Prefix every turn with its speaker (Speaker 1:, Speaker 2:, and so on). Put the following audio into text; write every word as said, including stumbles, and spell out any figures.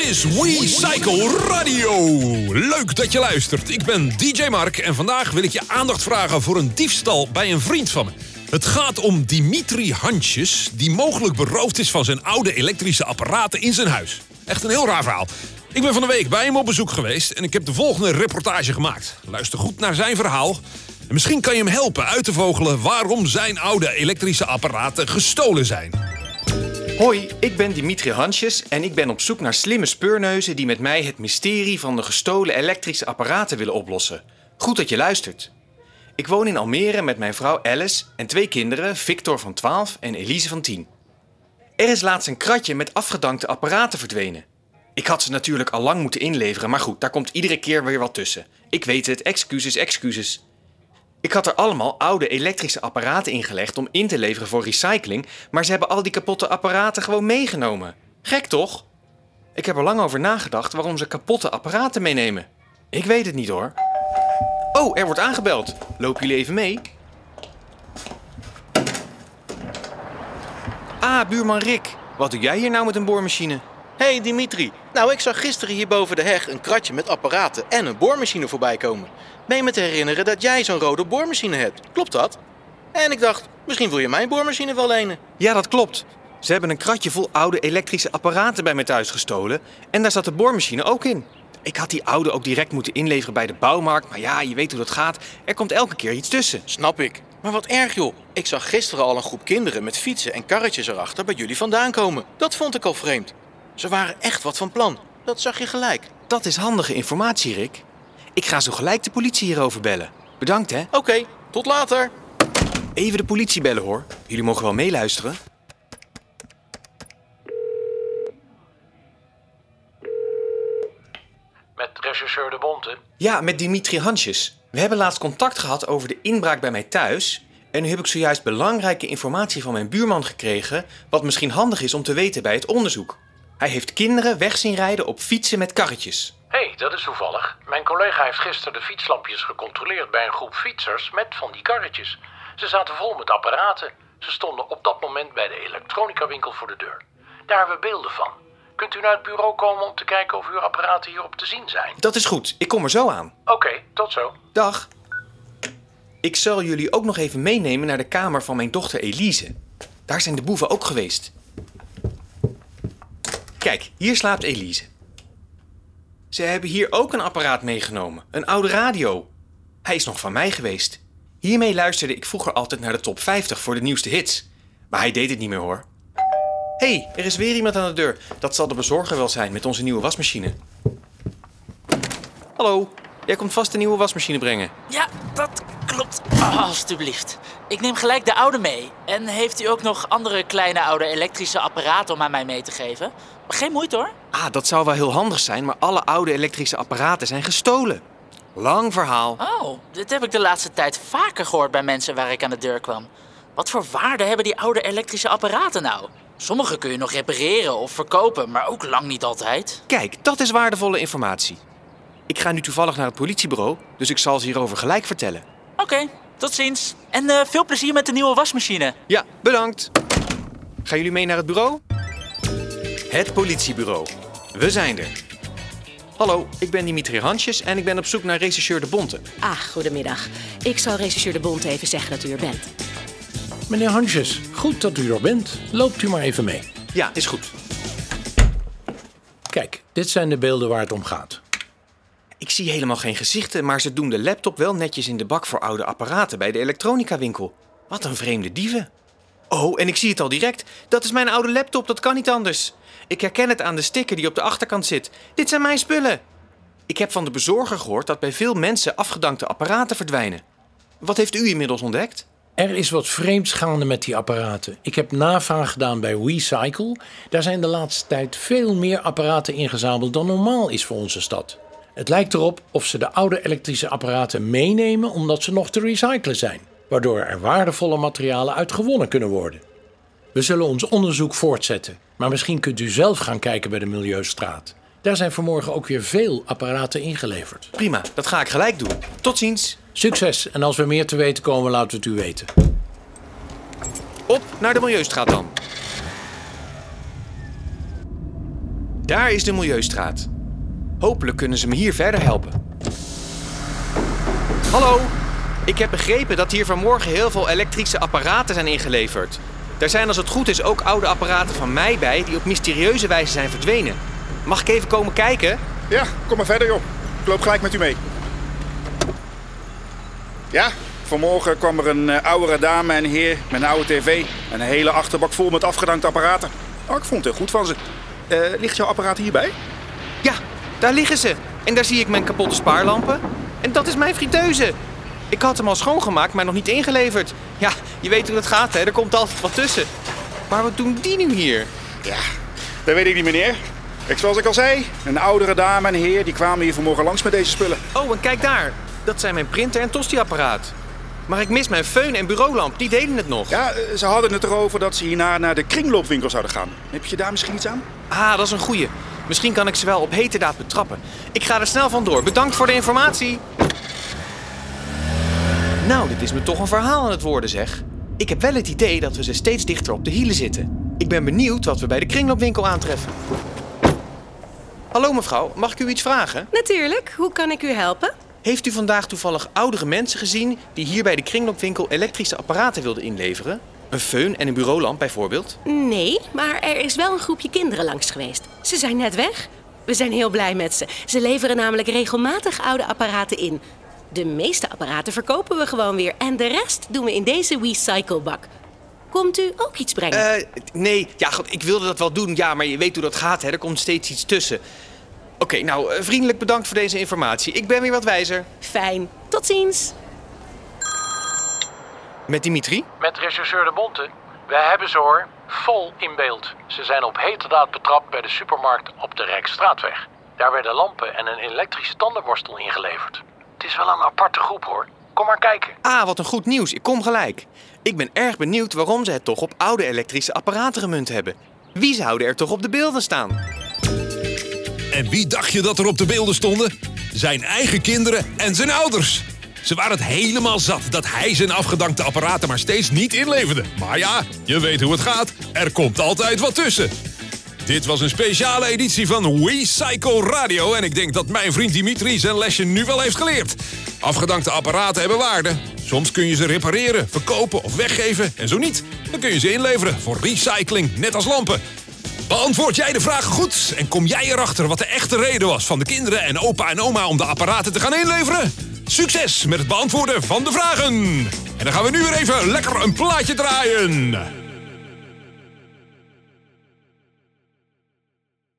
Speaker 1: is WeCycle Radio. Leuk dat je luistert. Ik ben D J Mark en vandaag wil ik je aandacht vragen voor een diefstal bij een vriend van me. Het gaat om Dimitri Hansjes, die mogelijk beroofd is van zijn oude elektrische apparaten in zijn huis. Echt een heel raar verhaal. Ik ben van de week bij hem op bezoek geweest en ik heb de volgende reportage gemaakt. Luister goed naar zijn verhaal. En misschien kan je hem helpen uit te vogelen waarom zijn oude elektrische apparaten gestolen zijn.
Speaker 2: Hoi, ik ben Dimitri Hansjes en ik ben op zoek naar slimme speurneuzen die met mij het mysterie van de gestolen elektrische apparaten willen oplossen. Goed dat je luistert. Ik woon in Almere met mijn vrouw Alice en twee kinderen, Victor van twaalf en Elise van tien. Er is laatst een kratje met afgedankte apparaten verdwenen. Ik had ze natuurlijk al lang moeten inleveren, maar goed, daar komt iedere keer weer wat tussen. Ik weet het, excuses, excuses. Ik had er allemaal oude elektrische apparaten ingelegd om in te leveren voor recycling, maar ze hebben al die kapotte apparaten gewoon meegenomen. Gek toch? Ik heb er lang over nagedacht waarom ze kapotte apparaten meenemen. Ik weet het niet hoor. Oh, er wordt aangebeld. Lopen jullie even mee? Ah, buurman Rick. Wat doe jij hier nou met een boormachine?
Speaker 3: Hey Dimitri, nou ik zag gisteren hier boven de heg een kratje met apparaten en een boormachine voorbij komen. Meen me te herinneren dat jij zo'n rode boormachine hebt. Klopt dat? En ik dacht, misschien wil je mijn boormachine wel lenen.
Speaker 2: Ja, dat klopt. Ze hebben een kratje vol oude elektrische apparaten bij mij thuis gestolen en daar zat de boormachine ook in. Ik had die oude ook direct moeten inleveren bij de bouwmarkt, maar ja, je weet hoe dat gaat. Er komt elke keer iets tussen.
Speaker 3: Snap ik. Maar wat erg joh. Ik zag gisteren al een groep kinderen met fietsen en karretjes erachter bij jullie vandaan komen. Dat vond ik al vreemd. Ze waren echt wat van plan. Dat zag je gelijk.
Speaker 2: Dat is handige informatie, Rick. Ik ga zo gelijk de politie hierover bellen. Bedankt, hè?
Speaker 3: Oké, okay, tot later.
Speaker 2: Even de politie bellen, hoor. Jullie mogen wel meeluisteren.
Speaker 4: Met rechercheur De Bonte?
Speaker 2: Ja, met Dimitri Hansjes. We hebben laatst contact gehad over de inbraak bij mij thuis. En nu heb ik zojuist belangrijke informatie van mijn buurman gekregen, wat misschien handig is om te weten bij het onderzoek. Hij heeft kinderen weg zien rijden op fietsen met karretjes.
Speaker 4: Hé, hey, dat is toevallig. Mijn collega heeft gisteren de fietslampjes gecontroleerd bij een groep fietsers met van die karretjes. Ze zaten vol met apparaten. Ze stonden op dat moment bij de elektronica-winkel voor de deur. Daar hebben we beelden van. Kunt u naar het bureau komen om te kijken of uw apparaten hierop te zien zijn?
Speaker 2: Dat is goed, ik kom er zo aan.
Speaker 4: Oké, okay, tot zo.
Speaker 2: Dag. Ik zal jullie ook nog even meenemen naar de kamer van mijn dochter Elise. Daar zijn de boeven ook geweest. Kijk, hier slaapt Elise. Ze hebben hier ook een apparaat meegenomen. Een oude radio. Hij is nog van mij geweest. Hiermee luisterde ik vroeger altijd naar de top vijftig voor de nieuwste hits. Maar hij deed het niet meer hoor. Hé, hey, er is weer iemand aan de deur. Dat zal de bezorger wel zijn met onze nieuwe wasmachine. Hallo, jij komt vast de nieuwe wasmachine brengen.
Speaker 5: Ja, dat klopt. Oh, alstublieft. Ik neem gelijk de oude mee. En heeft u ook nog andere kleine oude elektrische apparaten om aan mij mee te geven? Geen moeite hoor.
Speaker 2: Ah, dat zou wel heel handig zijn, maar alle oude elektrische apparaten zijn gestolen. Lang verhaal.
Speaker 5: Oh, dit heb ik de laatste tijd vaker gehoord bij mensen waar ik aan de deur kwam. Wat voor waarde hebben die oude elektrische apparaten nou? Sommige kun je nog repareren of verkopen, maar ook lang niet altijd.
Speaker 2: Kijk, dat is waardevolle informatie. Ik ga nu toevallig naar het politiebureau, dus ik zal ze hierover gelijk vertellen.
Speaker 5: Oké, okay, tot ziens. En uh, veel plezier met de nieuwe wasmachine.
Speaker 2: Ja, bedankt. Gaan jullie mee naar het bureau? Het politiebureau. We zijn er. Hallo, ik ben Dimitri Hansjes en ik ben op zoek naar rechercheur De Bonte.
Speaker 6: Ah, goedemiddag. Ik zal rechercheur De Bonte even zeggen dat u er bent.
Speaker 7: Meneer Hansjes, goed dat u er bent. Loopt u maar even mee.
Speaker 2: Ja, is goed.
Speaker 7: Kijk, dit zijn de beelden waar het om gaat.
Speaker 2: Ik zie helemaal geen gezichten, maar ze doen de laptop wel netjes in de bak voor oude apparaten bij de elektronica-winkel. Wat een vreemde dieven. Oh, en ik zie het al direct. Dat is mijn oude laptop, dat kan niet anders. Ik herken het aan de sticker die op de achterkant zit. Dit zijn mijn spullen. Ik heb van de bezorger gehoord dat bij veel mensen afgedankte apparaten verdwijnen. Wat heeft u inmiddels ontdekt?
Speaker 7: Er is wat vreemds gaande met die apparaten. Ik heb navraag gedaan bij WeCycle. Daar zijn de laatste tijd veel meer apparaten ingezameld dan normaal is voor onze stad. Het lijkt erop of ze de oude elektrische apparaten meenemen omdat ze nog te recyclen zijn, waardoor er waardevolle materialen uit gewonnen kunnen worden. We zullen ons onderzoek voortzetten, maar misschien kunt u zelf gaan kijken bij de Milieustraat. Daar zijn vanmorgen ook weer veel apparaten ingeleverd.
Speaker 2: Prima, dat ga ik gelijk doen. Tot ziens.
Speaker 7: Succes, en als we meer te weten komen, laten we het u weten.
Speaker 2: Op naar de Milieustraat dan. Daar is de Milieustraat. Hopelijk kunnen ze me hier verder helpen. Hallo, ik heb begrepen dat hier vanmorgen heel veel elektrische apparaten zijn ingeleverd. Daar zijn als het goed is ook oude apparaten van mij bij die op mysterieuze wijze zijn verdwenen. Mag ik even komen kijken?
Speaker 8: Ja, kom maar verder joh. Ik loop gelijk met u mee. Ja, vanmorgen kwam er een uh, oudere dame en heer met een oude tv en een hele achterbak vol met afgedankte apparaten. Oh, ik vond het heel goed van ze. Uh, ligt jouw apparaat hierbij?
Speaker 2: Ja, daar liggen ze. En daar zie ik mijn kapotte spaarlampen. En dat is mijn friteuse. Ik had hem al schoongemaakt, maar nog niet ingeleverd. Ja, je weet hoe dat gaat, hè? Er komt altijd wat tussen. Maar wat doen die nu hier?
Speaker 8: Ja, dat weet ik niet, meneer. Ik, zoals ik al zei, een oudere dame en heer die kwamen hier vanmorgen langs met deze spullen.
Speaker 2: Oh, en kijk daar. Dat zijn mijn printer en tosti-apparaat. Maar ik mis mijn föhn en bureaulamp. Die deden het nog.
Speaker 8: Ja, ze hadden het erover dat ze hierna naar de kringloopwinkel zouden gaan. Heb je daar misschien iets aan?
Speaker 2: Ah, dat is een goeie. Misschien kan ik ze wel op heterdaad betrappen. Ik ga er snel vandoor. Bedankt voor de informatie. Nou, dit is me toch een verhaal aan het worden, zeg. Ik heb wel het idee dat we ze steeds dichter op de hielen zitten. Ik ben benieuwd wat we bij de kringloopwinkel aantreffen. Hallo mevrouw, mag ik u iets vragen?
Speaker 6: Natuurlijk, hoe kan ik u helpen?
Speaker 2: Heeft u vandaag toevallig oudere mensen gezien die hier bij de kringloopwinkel elektrische apparaten wilden inleveren? Een föhn en een bureaulamp bijvoorbeeld?
Speaker 6: Nee, maar er is wel een groepje kinderen langs geweest. Ze zijn net weg. We zijn heel blij met ze. Ze leveren namelijk regelmatig oude apparaten in. De meeste apparaten verkopen we gewoon weer. En de rest doen we in deze recyclebak. Komt u ook iets brengen?
Speaker 2: Uh, nee, ja, goed, ik wilde dat wel doen. Ja, maar je weet hoe dat gaat, hè? Er komt steeds iets tussen. Oké, okay, nou, uh, vriendelijk bedankt voor deze informatie. Ik ben weer wat wijzer.
Speaker 6: Fijn. Tot ziens.
Speaker 2: Met Dimitri?
Speaker 4: Met rechercheur De Bonte. We hebben ze hoor. Vol in beeld. Ze zijn op heterdaad betrapt bij de supermarkt op de Rijksstraatweg. Daar werden lampen en een elektrische tandenborstel ingeleverd. Het is wel een aparte groep hoor. Kom maar kijken.
Speaker 2: Ah, wat een goed nieuws. Ik kom gelijk. Ik ben erg benieuwd waarom ze het toch op oude elektrische apparaten gemunt hebben. Wie zouden er toch op de beelden staan?
Speaker 1: En wie dacht je dat er op de beelden stonden? Zijn eigen kinderen en zijn ouders. Ze waren het helemaal zat dat hij zijn afgedankte apparaten maar steeds niet inleverde. Maar ja, je weet hoe het gaat. Er komt altijd wat tussen. Dit was een speciale editie van WeCycle Radio. En ik denk dat mijn vriend Dimitri zijn lesje nu wel heeft geleerd. Afgedankte apparaten hebben waarde. Soms kun je ze repareren, verkopen of weggeven. En zo niet, dan kun je ze inleveren voor recycling, net als lampen. Beantwoord jij de vragen goed en kom jij erachter wat de echte reden was van de kinderen en opa en oma om de apparaten te gaan inleveren? Succes met het beantwoorden van de vragen! En dan gaan we nu weer even lekker een plaatje draaien.